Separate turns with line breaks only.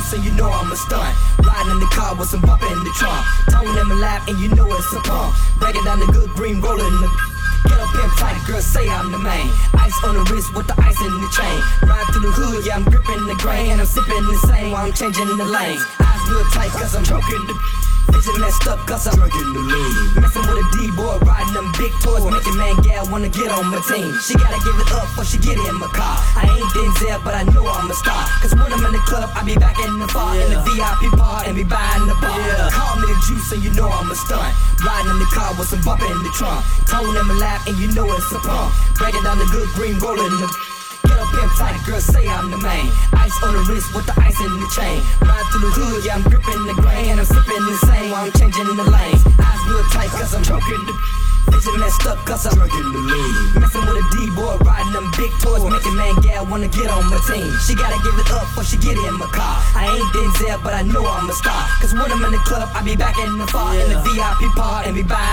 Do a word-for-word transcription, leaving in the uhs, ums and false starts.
juice and you know I'm a stunt. Riding in the car with some bumper in the trunk. Tone in my lap and you know it's a pump. Breaking down the good green, rolling the get up in tight, girl, say I'm the main. Ice on the wrist with the ice in the chain. Ride through the hood, yeah, I'm gripping the grain. And I'm sipping the same while I'm changing the lanes. Eyes real tight cause I'm choking the vision messed up cause I'm drinking the lean. Messing with a D-boy, riding them big toys. Making man gal wanna get on my team. She gotta give it up before she get in my car. I ain't Denzel, but I know I'm a star. Cause when I'm in the club, I be back in the bar. Yeah. In the V I P part and be buying the bar. Yeah. Call me the juice and you know I'm a stunt. Riding in the car with some bumper in the trunk. Tone in my lap and you know it's a pump. Breaking down the good green, rolling the get up in tight, girl, say I'm the main. Ice on the wrist with the ice in the chain. Ride through the hood, yeah, I'm gripping the grain. And I'm sipping the same while I'm changing the lanes. Eyes real tight cause I'm choking the vision messed up cause I'm drinking the lean. Messing with a D-boy, riding them big toys. Making man gal wanna get on my team. She gotta give it up before she get in my car. I ain't Denzel, but I know I'm a star. Cause when I'm in the club, I be back in the bar. Yeah. In the V I P part and be buying